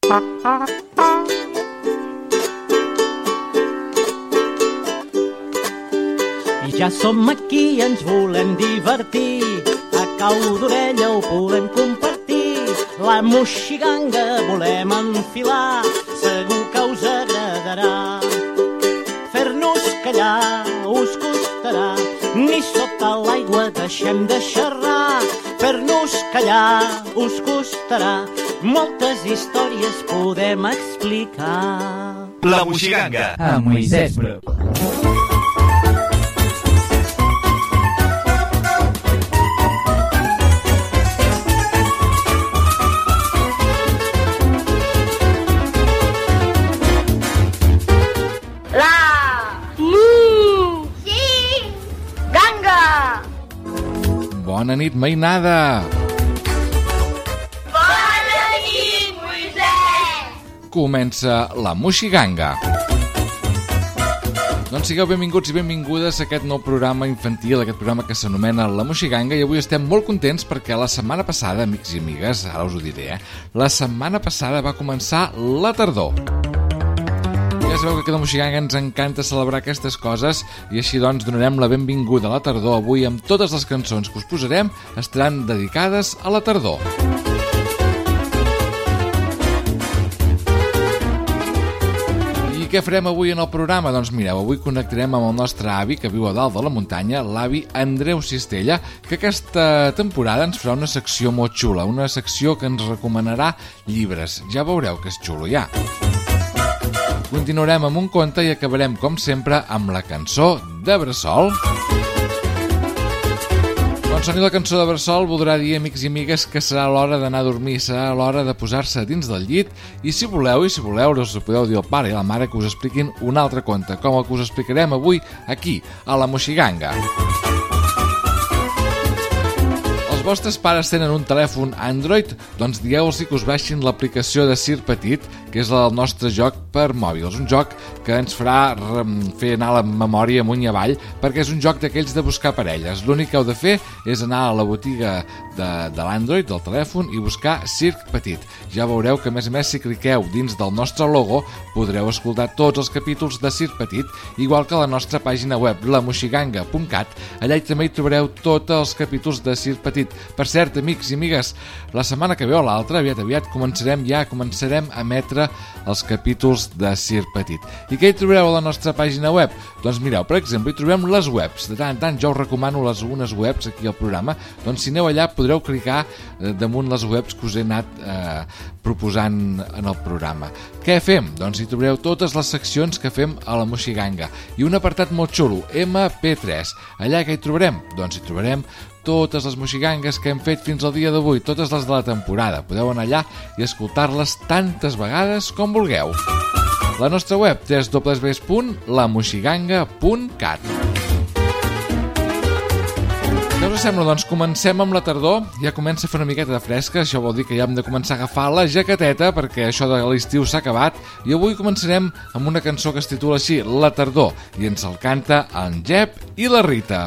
I ja som aquí, ens volem divertir, a cau d'orella ho volem compartir. La moixiganga volem enfilar, segur que us agradarà. Fer-nos callar us costarà, ni sota l'aigua deixem de xerrar. Fer-nos callar us costarà, moltes històries podem explicar. La moixiganga amb Moisès Bru. Bona nit, mainada! Bona nit, Moisès! Comença la moixiganga. Doncs sigueu benvinguts i benvingudes a aquest nou programa infantil, aquest programa que s'anomena La Moixiganga, i avui estem molt contents perquè la setmana passada, amics i amigues, ara us ho diré, la setmana passada va començar la tardor. Ja sabeu que aquí a la Moixiganga ens encanta celebrar aquestes coses i així doncs donarem la benvinguda a la tardor. Avui amb totes les cançons que us posarem estaran dedicades a la tardor. I què farem avui en el programa? Doncs mireu, avui connectarem amb el nostre avi que viu a dalt de la muntanya, l'avi Andreu Cistella, que aquesta temporada ens farà una secció molt xula, una secció que ens recomanarà llibres. Ja veureu que és xulo ja. Continuarem amb un conte i acabarem, com sempre, amb la cançó de Bressol. Quan soni la cançó de Bressol voldrà dir, amics i amigues, que serà l'hora d'anar a dormir, serà l'hora de posar-se dins del llit i si voleu, us podeu dir al pare i a la mare que us expliquin un altre conte, com el que us explicarem avui aquí, a la Moixiganga. Els vostres pares tenen un telèfon Android? Doncs digueu-los que us baixin l'aplicació de Sir Petit, que és el nostre joc per mòbils. Un joc que ens farà fer anar la memòria amunt i avall, perquè és un joc d'aquells de buscar parelles. L'únic que heu de fer és anar a la botiga de l'Android, del telèfon, i buscar Sir Petit. Ja veureu que, a més, si cliqueu dins del nostre logo, podreu escoltar tots els capítols de Sir Petit, igual que a la nostra pàgina web, lamoixiganga.cat. Allà també hi trobareu tots els capítols de Sir Petit. Per cert, amics i amigues, la setmana que ve o l'altra, aviat començarem a emetre els capítols de Sir Petit. I què hi trobareu a la nostra pàgina web? Doncs mireu, per exemple, hi trobem les webs. De tant en tant jo us recomano unes webs aquí al programa. Doncs si aneu allà podreu clicar damunt les webs que us he anat proposant en el programa. Què fem? Doncs hi trobareu totes les seccions que fem a la Moixiganga. I un apartat molt xulo, MP3. Allà què hi trobarem? Doncs hi trobarem totes les moixigangues que hem fet fins al dia d'avui, totes les de la temporada. Podeu anar allà i escoltar-les tantes vegades com vulgueu. La nostra web, www.lamoixiganga.cat. Què us sembla? Doncs comencem amb la tardor. Ja comença a fer una miqueta de fresca, això vol dir que ja hem de començar a agafar la jaqueteta perquè això de l'estiu s'ha acabat i avui començarem amb una cançó que es titula així, La tardor, i ens el canta en Jep i la Rita.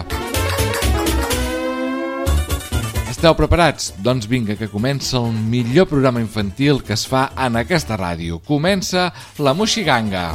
Esteu preparats? Doncs vinga, que comença el millor programa infantil que es fa en aquesta ràdio. Comença la Moixiganga.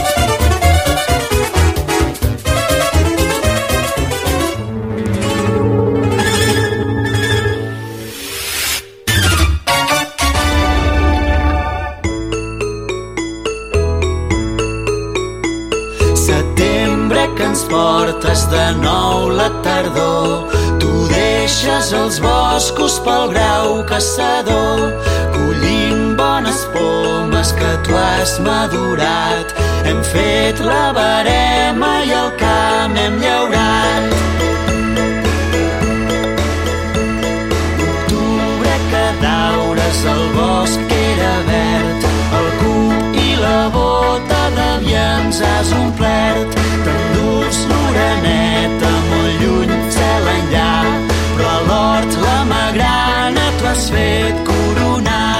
Setembre que ens portes de nou la tardor, tu deixes els boscos pel grau caçador, collint bones pomes que tu has madurat. Hem fet la verema i el camp hem llaurat. Octubre que daures el bosc era verd, el cup i la bota de vians has omplert. T'endús l'oreneta molt lluny, cel enllà, però a l'hort la magrana tu has fet coronar.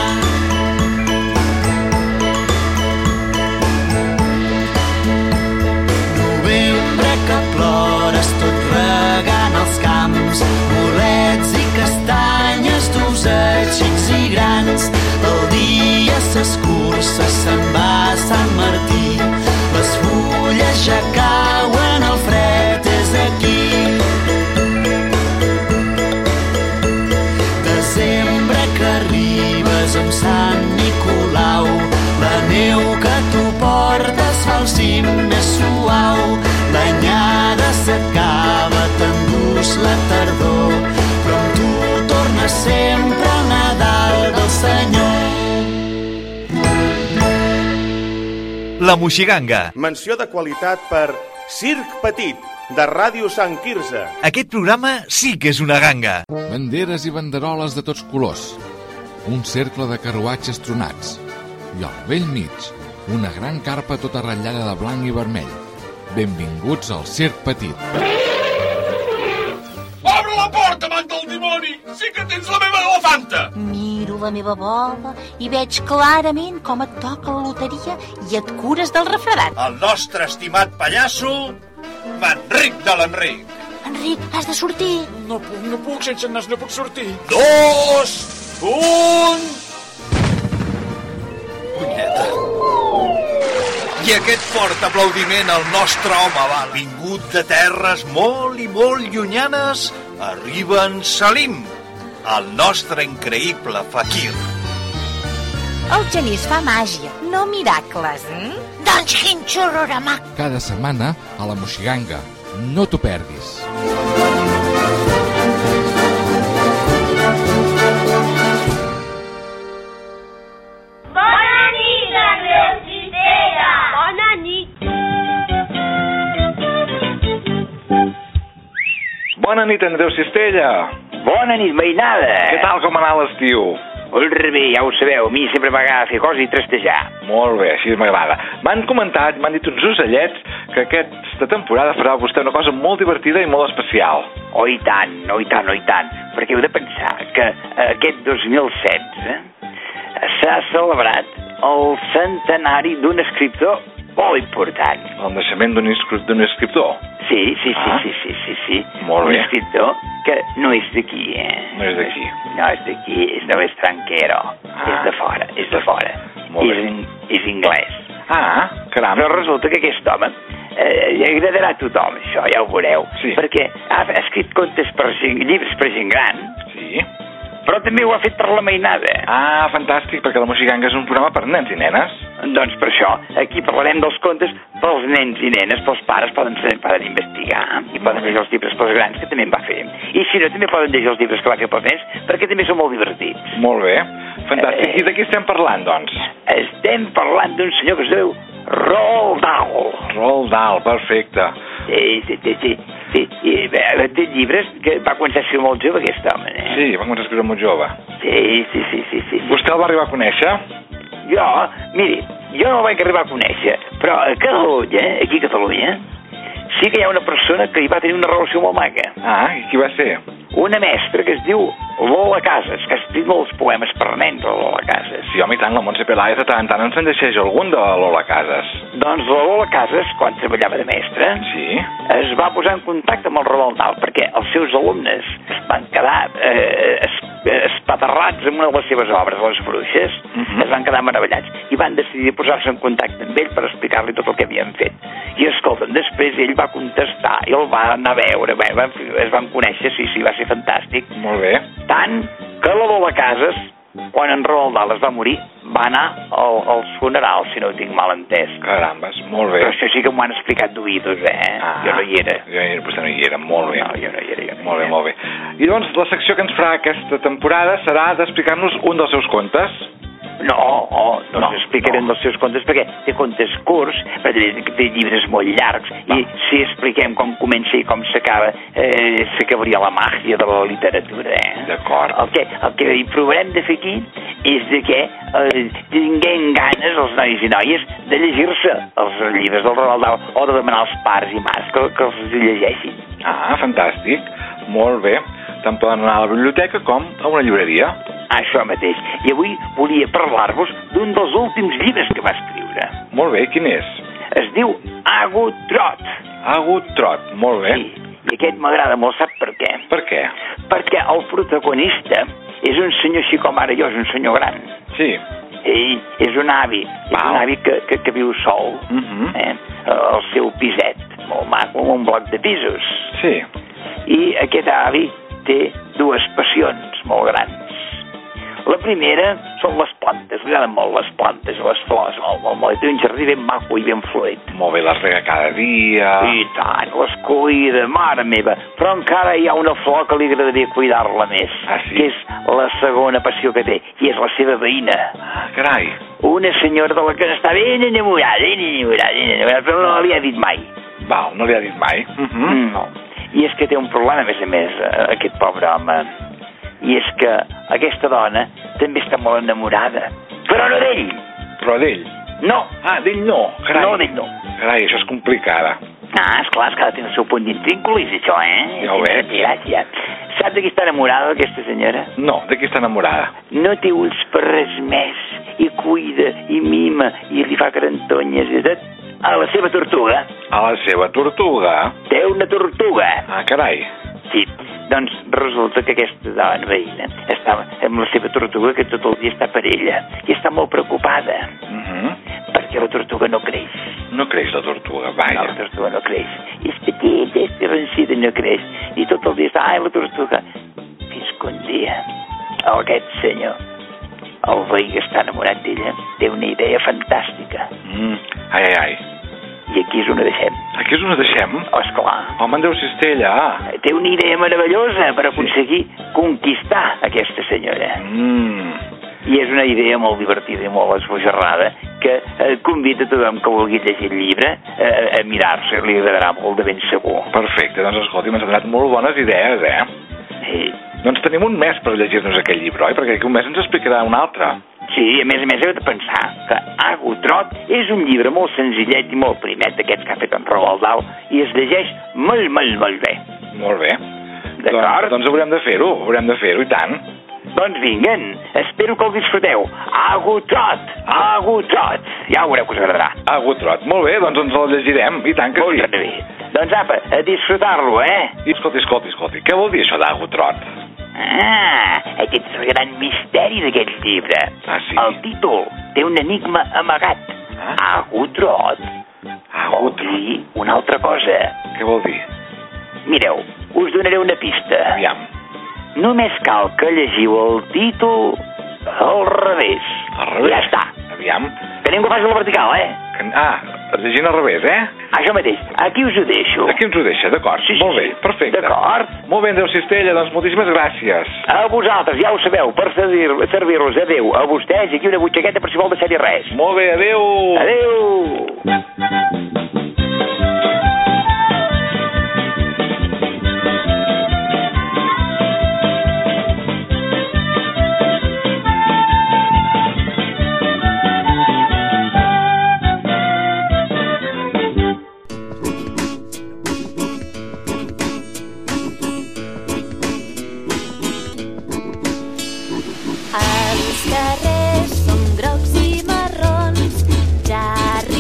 Novembre que plora ses curses se'n va a Sant Martí. Les fulles ja cauen, el fred és aquí. Desembre que arribes amb Sant Nicolau, la neu que tu portes fa el cim més suau. L'anyada s'acaba, t'endús la tardor, però amb tu torna sempre el Nadal del Senyor. La Moixiganga. Menció de qualitat per Circ Petit, de Ràdio Sant Quirze. Aquest programa sí que és una ganga. Banderes i banderoles de tots colors, un cercle de carruatges tronats i al vell mig una gran carpa tota ratllada de blanc i vermell. Benvinguts al Circ Petit. Obre la porta, amant del dimoni! Sí que tens la meva elefanta! Miro la meva bola i veig clarament com et toca la loteria i et cures del refredat. El nostre estimat pallasso, Manric de l'Enric. Enric, has de sortir. No puc, sense nas no puc sortir. 2, 1... Punyeta. I aquest fort aplaudiment al nostre home va vingut de terres molt i molt llunyanes. Arriba en Salim, el nostre increïble faquir. El genís fa màgia, no miracles, Doncs quin xurroramac. Cada setmana a la Moixiganga. No t'ho perdis. Bona nit, Andreu Cistella! Bona nit! Bona nit, Andreu Cistella. Bona nit, veïnada. Què tal, com anar l'estiu? Molt bé, ja ho sabeu, a mi sempre m'agrada fer coses i trastejar. Molt bé, així m'agrada. M'han comentat, m'han dit uns ocellets que aquesta temporada farà vostè una cosa molt divertida i molt especial. Oh, i tant, oh, i tant, oh, i tant. Perquè heu de pensar que aquest 2016 s'ha celebrat el centenari d'un escriptor molt important. El naixement d'un escriptor? Sí. Molt bé. Un escriptor que no és d'aquí, No és d'aquí. No és d'aquí, no és tranquero. És de fora. Molt bé. És anglès. Caram. Però resulta que aquest home li agradarà a tothom, això, ja ho veureu. Sí. Perquè ha escrit llibres per gent gran. Sí. Però també ho ha fet per la mainada. Fantàstic, perquè la Moixiganga és un programa per nens i nenes. Doncs per això, aquí parlarem dels contes pels nens i nenes, pels pares poden investigar i poden llegir els llibres pels grans, que també en va fer. I si no, també poden llegir els llibres que va fer pels nens, perquè també són molt divertits. Molt bé, fantàstic. I de qui estem parlant, doncs? Estem parlant d'un senyor que es diu Roald Dahl. Roald Dahl, perfecte. Sí. Té llibres que va començar a escriure molt jove, aquest home, Sí, va començar a escriure molt jove. Sí. Vostè el va arribar a conèixer? Jo, miri, jo no el vaig arribar a conèixer, però a Catalunya, aquí a Catalunya, sí que hi ha una persona que hi va tenir una relació molt maca. I qui va ser? Una mestra que es diu Lola Casas, que ha escrit molts poemes per nens, la Lola Casas. Sí, home, i tant, la Montse Peláez de tant en tant ens en llegeix algun de la Lola Casas. Doncs la Lola Casas, quan treballava de mestra, sí, es va posar en contacte amb el Roald Dahl, perquè els seus alumnes van quedar espaterrats amb una de les seves obres, Les Bruixes, es van quedar meravellats, i van decidir posar-se en contacte amb ell per explicar-li tot el que havien fet. I escolta'm, després ell va contestar, i el va anar a veure, es van conèixer, sí, va ser fantàstic. Molt bé. Tant que la Lola Casas, quan en Roald Dahl es va morir, va anar als funerals, si no ho tinc mal entès. Carambes, molt bé. Però això sí que m'ho han explicat d'oïdos, Jo no hi era. Vostè no hi era, molt bé. No, jo no hi era. Molt bé. I doncs la secció que ens farà aquesta temporada serà d'explicar-nos un dels seus contes. No explicarem dels seus contes, perquè té contes curts, però té llibres molt llargs, i si expliquem com comença i com s'acaba, s'acabaria la màgia de la literatura, D'acord. El que hi provarem de fer aquí és de que tinguem ganes, els nois i noies, de llegir-se els llibres del Roald Dahl, o de demanar als pares i mares que els llegeixin. Fantàstic. Molt bé. Tant poden anar a la biblioteca com a una llibreria. Això mateix. I avui volia parlar-vos d'un dels últims llibres que va escriure. Molt bé, quin és? Es diu Agut Trot. Agut Trot, molt bé. Sí, i aquest m'agrada molt, sap per què? Per què? Perquè el protagonista és un senyor així com ara jo, és un senyor gran. Sí. És un avi. És un avi que viu sol. Al seu piset, molt maco, un bloc de pisos. Sí. I aquest avi té dues passions molt grans. La primera són les plantes, li agraden molt les plantes, les flors, molt. Té un jardí ben maco i ben florit. Molt bé, les rega cada dia. I tant, les cuida, mare meva. Però encara hi ha una flor que li agradaria cuidar-la més. Ah, sí? Que és la segona passió que té, i és la seva veïna. Ah, carai. Una senyora de la que està ben enamorada, però no li ha dit mai. Val, no li ha dit mai. No. I és que té un problema, a més, aquest pobre home. I és que aquesta dona també està molt enamorada. Però no d'ell. Però d'ell? No. Ah, d'ell no. Carai. No, d'ell no. Carai, això és complicada. Esclar, és que ha de tenir el seu punt d'intrínculis, això, Ja ho veig. Ja. Sap de qui està enamorada, aquesta senyora? No, de qui està enamorada? No té ulls per res més. I cuida, i mima, i li fa carantonyes i tot. A la seva tortuga. A la seva tortuga? Té una tortuga. Ah, carai. Sí, doncs resulta que aquesta dona veïna està amb la seva tortuga, que tot el dia està per ella, i està molt preocupada, perquè la tortuga no creix. No creix la tortuga, vaja. No, la tortuga no creix. És petita, és terrencida, no creix. I tot el dia està, la tortuga. Fins que un dia, aquest senyor, el veí que està enamorat d'ella, té una idea fantàstica. Ai. I aquí és on ho deixem. Aquí és on ho deixem? Oh, esclar. Home, en deu cistella. Té una idea meravellosa per aconseguir conquistar aquesta senyora. I és una idea molt divertida i molt esbojarrada que convida tothom que vulgui llegir el llibre a mirar-se, li agradarà molt de ben segur. Perfecte, doncs escolti, m'has donat molt bones idees, Sí. Doncs tenim un mes per llegir-nos aquell llibre, oi? Perquè un mes ens explicarà un altre. Sí, a més heu de pensar que Agutrot és un llibre molt senzillet i molt primet d'aquests que ha fet en Roald Dahl i es llegeix molt bé. Molt bé. D'acord? Doncs haurem de fer-ho, i tant. Doncs vinguen, espero que el disfruteu. Agutrot! Ja veureu que us agradarà. Agutrot, molt bé, doncs ens el llegirem, i tant que sí. Molt bé. Doncs apa, a disfrutar-lo, I escolti, què vol dir això d'Agutrot? Aquest és el gran misteri d'aquest llibre. Ah, sí? El títol té un enigma amagat. Agutrot. Vol dir una altra cosa. Què vol dir? Mireu, us donaré una pista. Aviam. Només cal que llegiu el títol al revés. Al revés? Ja està. Aviam. Que ningú faci la vertical, llegint al revés, Això mateix. Aquí us ho deixo. Aquí ens ho deixa, d'acord. Sí. Molt bé, perfecte. D'acord. Molt bé, Déu Cistella, doncs moltíssimes gràcies. A vosaltres, ja ho sabeu, per servir-los. Adéu. A vostès, i aquí una butxaqueta per si vol deixar-hi res. Molt bé, adéu. Adéu. Els carrers són grocs i marrons, ja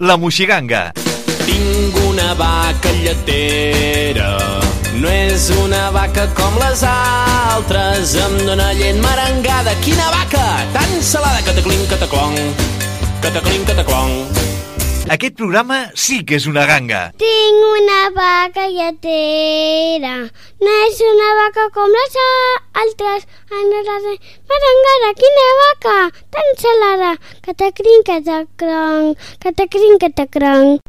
La Moixiganga. Tinc una vaca lletera, no és una vaca com les altres, em dóna llet merengada. Quina vaca tan salada, cataclinc, cataclong, cataclinc, cataclong. Aquest programa sí que és una ganga. Tinc una vaca lletera, no és una vaca com les altres, em dóna llet merengada. Quina vaca tan salada, cataclinc, cataclong, cataclinc, cataclong.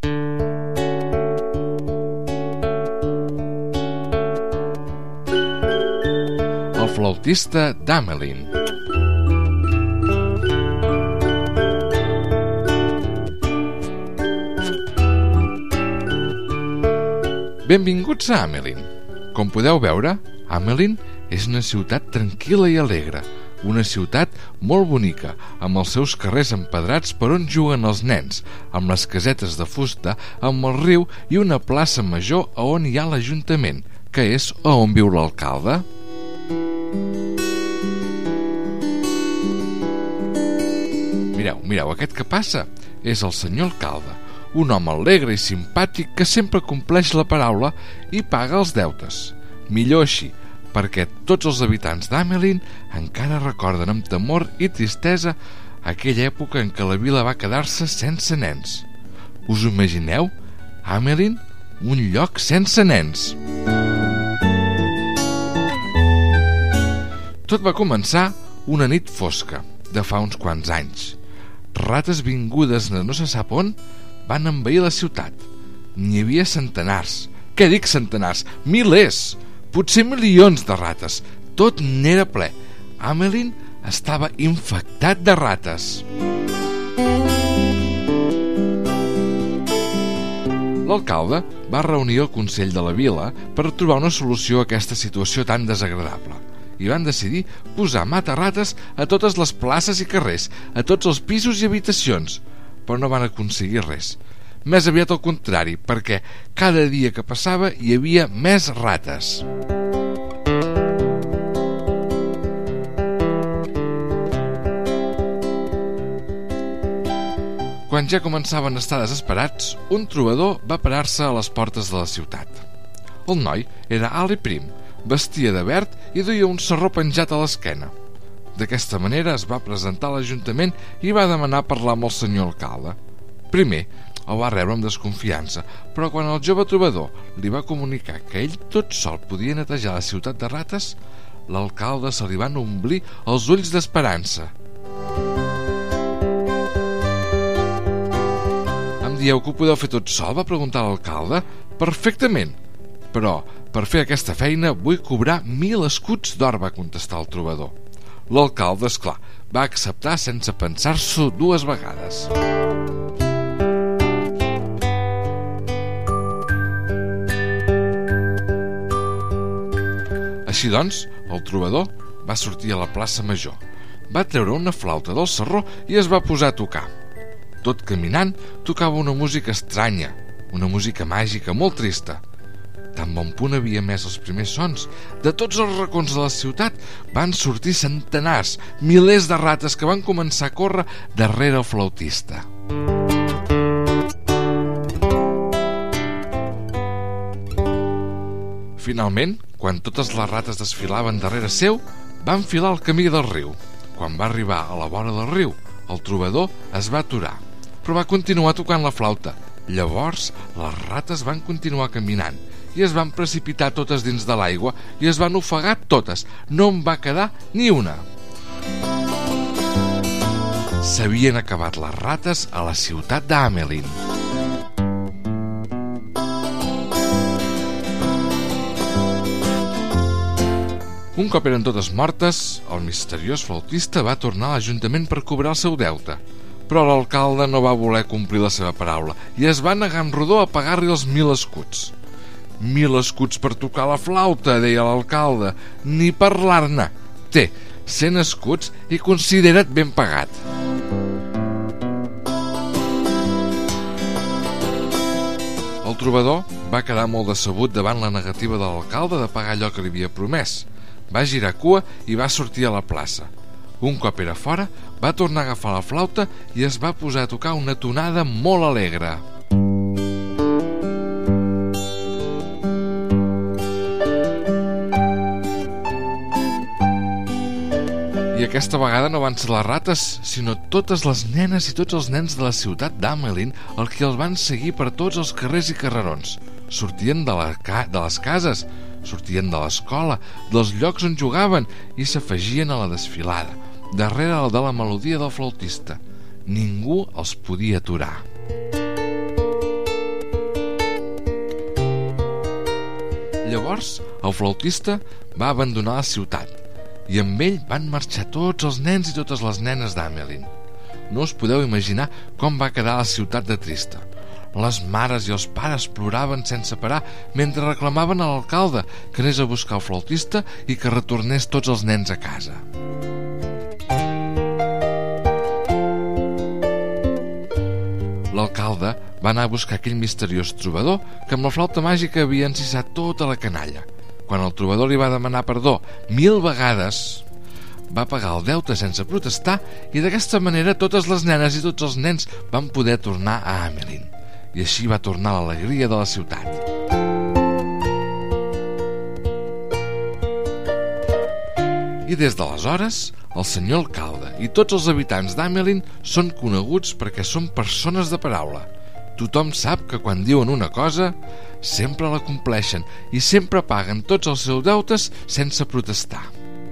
El flautista d'Hamelin. Benvinguts a Hamelin. Com podeu veure, Hamelin és una ciutat tranquil·la i alegre, una ciutat molt bonica, amb els seus carrers empedrats per on juguen els nens, amb les casetes de fusta, amb el riu i una plaça major a on hi ha l'Ajuntament, que és a on viu l'alcalde. Mireu, aquest que passa és el senyor alcalde, un home alegre i simpàtic que sempre compleix la paraula i paga els deutes. Millor així, perquè tots els habitants d'Hamelin encara recorden amb temor i tristesa aquella època en què la vila va quedar-se sense nens. Us ho imagineu? Hamelin, un lloc sense nens. Tot va començar una nit fosca, de fa uns quants anys. Rates vingudes de no se sap on van envair la ciutat. N'hi havia centenars. Què dic centenars? Milers! Potser milions de rates. Tot n'era ple. Hamelin estava infectat de rates. L'alcalde va reunir el Consell de la Vila per trobar una solució a aquesta situació tan desagradable. I van decidir posar mata-rates a totes les places i carrers, a tots els pisos i habitacions, però no van aconseguir res. Més aviat al contrari, perquè cada dia que passava hi havia més rates. Quan ja començaven a estar desesperats, un trobador va parar-se a les portes de la ciutat. El noi era alt i prim, vestia de verd i duia un sarró penjat a l'esquena. D'aquesta manera es va presentar a l'Ajuntament i va demanar parlar amb el senyor alcalde. Primer, el va rebre amb desconfiança, però quan el jove trobador li va comunicar que ell tot sol podia netejar la ciutat de rates, l'alcalde se li van omplir els ulls d'esperança. Em dieu que ho podeu fer tot sol? Va preguntar l'alcalde. Perfectament. Però, per fer aquesta feina, vull cobrar 1.000 escuts d'or, va contestar el trobador. L'alcalde, esclar, va acceptar sense pensar-s'ho dues vegades. Així doncs, el trobador va sortir a la plaça Major, va treure una flauta del sarró i es va posar a tocar. Tot caminant, tocava una música estranya, una música màgica molt trista. Tan bon punt havia emès els primers sons, de tots els racons de la ciutat van sortir centenars, milers de rates que van començar a córrer darrere el flautista. Finalment, quan totes les rates desfilaven darrere seu, va enfilar el camí del riu. Quan va arribar a la vora del riu, el trobador es va aturar, però va continuar tocant la flauta. Llavors, les rates van continuar caminant i es van precipitar totes dins de l'aigua i es van ofegar totes. No en va quedar ni una. S'havien acabat les rates a la ciutat d'Hamelin. Un cop eren totes mortes, el misteriós flautista va tornar a l'Ajuntament per cobrar el seu deute. Però l'alcalde no va voler complir la seva paraula i es va negar en rodó a pagar-li els 1.000 escuts. 1.000 escuts per tocar la flauta, deia l'alcalde. Ni parlar-ne. Té 100 escuts i considera't ben pagat. El trobador va quedar molt decebut davant la negativa de l'alcalde de pagar allò que li havia promès. Va girar cua i va sortir a la plaça. Un cop era fora, va tornar a agafar la flauta i es va posar a tocar una tonada molt alegre. I aquesta vegada no van ser les rates, sinó totes les nenes i tots els nens de la ciutat d'Hamelin el que els van seguir per tots els carrers i carrerons. Sortien de les cases, sortien de l'escola, dels llocs on jugaven i s'afegien a la desfilada, darrere de la melodia del flautista. Ningú els podia aturar. Llavors, el flautista va abandonar la ciutat i amb ell van marxar tots els nens i totes les nenes d'Hamelin. No us podeu imaginar com va quedar la ciutat de trista. Les mares i els pares ploraven sense parar mentre reclamaven a l'alcalde que anés a buscar el flautista i que retornés tots els nens a casa. L'alcalde va anar a buscar aquell misteriós trobador que amb la flauta màgica havia encissat tota la canalla. Quan el trobador li va demanar perdó 1000 vegades, va pagar el deute sense protestar i d'aquesta manera totes les nenes i tots els nens van poder tornar a Hamelin. I així va tornar l'alegria de la ciutat. I des d'aleshores, el senyor alcalde i tots els habitants d'Hamelin són coneguts perquè són persones de paraula. Tothom sap que quan diuen una cosa, sempre la compleixen i sempre paguen tots els seus deutes sense protestar.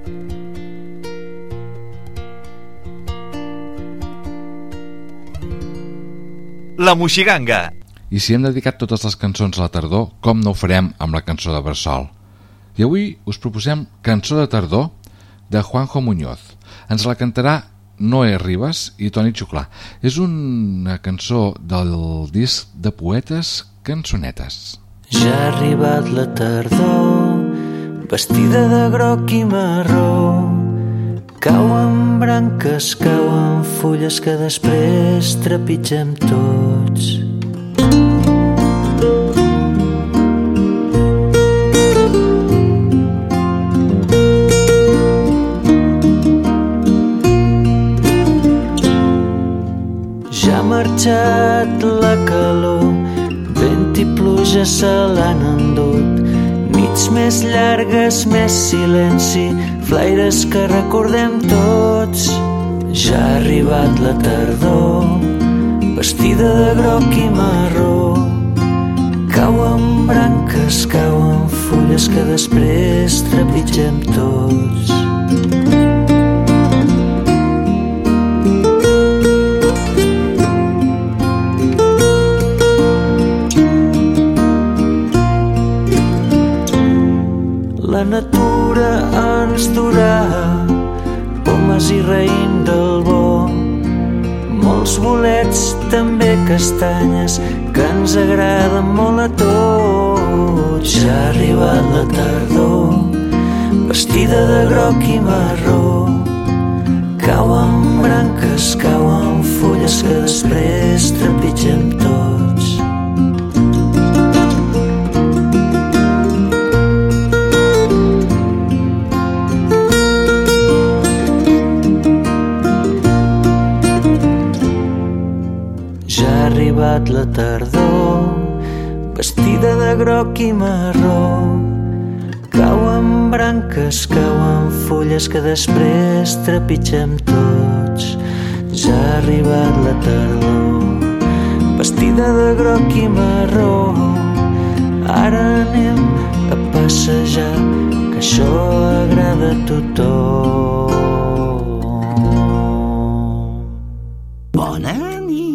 La Moixiganga. I si hem dedicat totes les cançons a la tardor, com no ho farem amb la cançó de Bressol? I avui us proposem Cançó de tardor de Juanjo Muñoz. Ens la cantarà Noé Ribas i Toni Xuclà. És una cançó del disc de poetes Cançonetes. Ja ha arribat la tardor, vestida de groc i marró. Cauen branques, cauen fulles que després trepitgem tots. Ja ha marxat la calor, vent i pluja se l'han endut. Nits més llargues, més silenci, flaires que recordem tots. Ja ha arribat la tardor, vestida de groc i marró. Cauen branques, cauen fulles que després trepitgem tots. La natura ens durà pomes i raïm del bo, molts bolets, també castanyes, que ens agraden molt a tots. Ja ha arribat la tardor, vestida de groc i marró. Cauen branques, cauen fulles que després trepitgem tots. La tardor, vestida de groc i marró. Cauen branques, cauen fulles que després trepitgem tots. Ja ha arribat la tardor, vestida de groc i marró. Ara anem a passejar, que això agrada a tothom. Bona nit.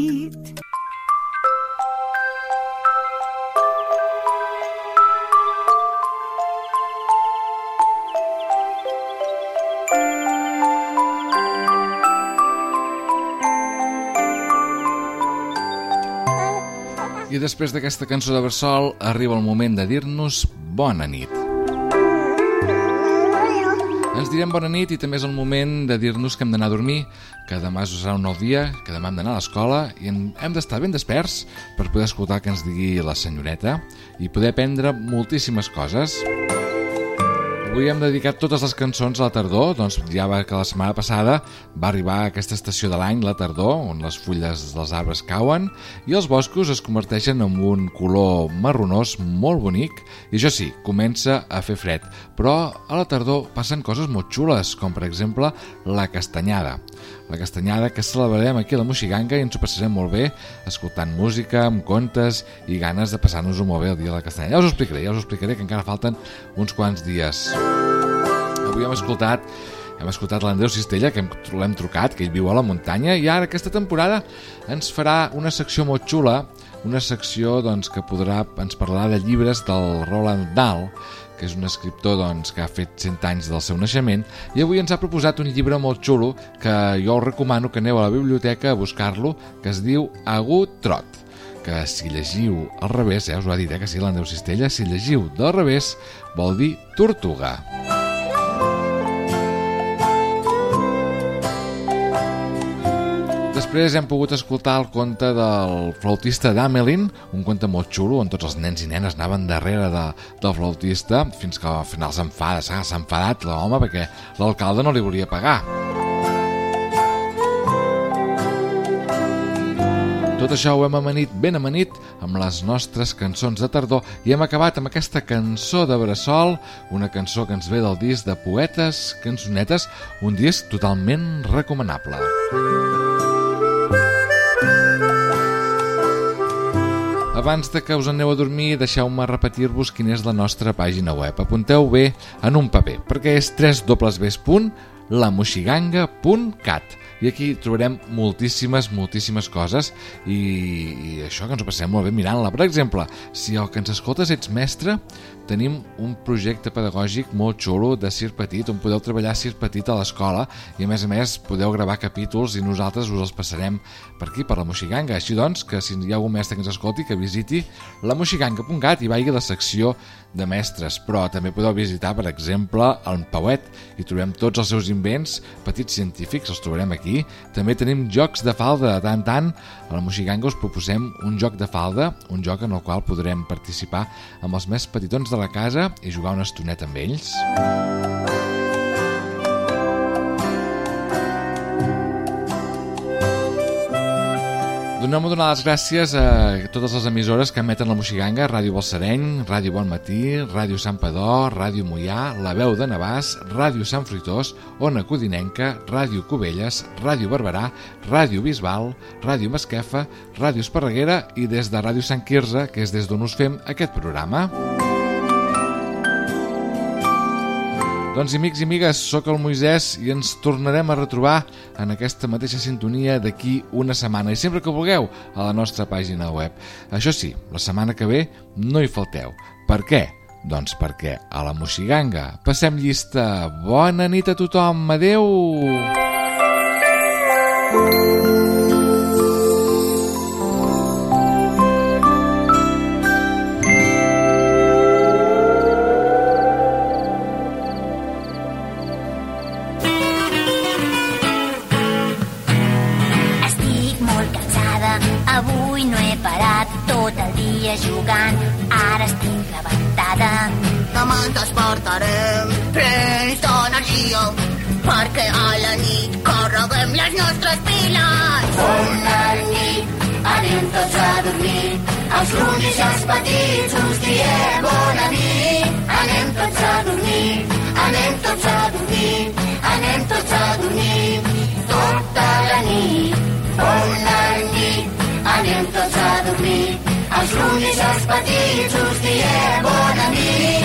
I després d'aquesta cançó de Bressol arriba el moment de dir-nos bona nit. Ens direm bona nit i també és el moment de dir-nos que hem d'anar a dormir, que demà serà un nou dia, que demà hem d'anar a l'escola i hem d'estar ben desperts per poder escoltar el que ens digui la senyoreta i poder aprendre moltíssimes coses. Avui hem dedicat totes les cançons a la tardor, doncs ja va que la setmana passada va arribar a aquesta estació de l'any, la tardor, on les fulles dels arbres cauen i els boscos es converteixen en un color marronós molt bonic i això sí, comença a fer fred, però a la tardor passen coses molt xules, com per exemple la castanyada. La castanyada que celebrarem aquí a la Moixiganga i ens ho passarem molt bé escoltant música, amb contes i ganes de passar-nos-ho molt bé el dia de la castanyada. Ja us ho explicaré, que encara falten uns quants dies. Avui hem escoltat l'Andreu Cistella, que l'hem trucat, que ell viu a la muntanya, i ara aquesta temporada ens farà una secció molt xula, una secció doncs, que podrà ens parlar de llibres del Roald Dahl, que és un escriptor doncs, que ha fet 100 anys del seu naixement, i avui ens ha proposat un llibre molt xulo que jo us recomano que aneu a la biblioteca a buscar-lo, que es diu Agut Trot, que si llegiu al revés, us ho ha dit, que sí, l'Andreu Cistella, si llegiu del revés vol dir tortuga. Després hem pogut escoltar el conte del flautista d'Amelin, un conte molt xulo on tots els nens i nenes anaven darrere del flautista fins que al final s'ha enfadat l'home perquè l'alcalde no li volia pagar. Tot això ho hem amanit, ben amanit, amb les nostres cançons de tardor i hem acabat amb aquesta cançó de bressol, una cançó que ens ve del disc de Poetes Cançonetes, un disc totalment recomanable. Abans de que us aneu a dormir, deixeu-me repetir-vos quina és la nostra pàgina web. Apunteu bé en un paper, perquè és www.lamoixiganga.cat i aquí trobarem moltíssimes coses i això que ens ho passem molt bé mirant-la. Per exemple, si el que ens escoltes ets mestre, tenim un projecte pedagògic molt xulo de Circ Petit, on podeu treballar Circ Petit a l'escola i a més podeu gravar capítols i nosaltres us els passarem per aquí, per la Moixiganga. Així doncs, que si hi ha algun mestre que ens escolti, que visiti lamoixiganga.cat i vagi a la secció de mestres, però també podeu visitar, per exemple, el Pauet i trobem tots els seus invents petits científics, els trobarem aquí. També tenim jocs de falda, de tant en tant a la Moixiganga us proposem un joc de falda, un joc en el qual podrem participar amb els més petitons de la casa i jugar una estoneta amb ells. Donem-me donar les gràcies a totes les emissores que emeten la Moixiganga, Ràdio Balsareny, Ràdio Bon Matí, Ràdio Sant Padó, Ràdio Moià, La Veu de Navàs, Ràdio Sant Fruitós, Ona Codinenca, Ràdio Cubelles, Ràdio Barberà, Ràdio Bisbal, Ràdio Masquefa, Ràdio Esparreguera i des de Ràdio Sant Quirze, que és des d'on us fem aquest programa. Doncs amics i amigues, sóc el Moisès i ens tornarem a retrobar en aquesta mateixa sintonia d'aquí una setmana i sempre que vulgueu a la nostra pàgina web. Això sí, la setmana que ve no hi falteu. Per què? Doncs perquè a la Moixiganga passem llista. Bona nit a tothom, adeu! Avui no he parat tot el dia jugant, ara estic levantada. Demà ens despertarem plens d'energia, perquè a la nit carreguem les nostres piles. Bona nit, anem tots a dormir, els grunys i els petits us diem bona nit. Anem tots a dormir, anem tots a dormir, anem tots a dormir, tota la nit. Bona nit, anem tots a dormir, els grunys i els petits us diem bona nit.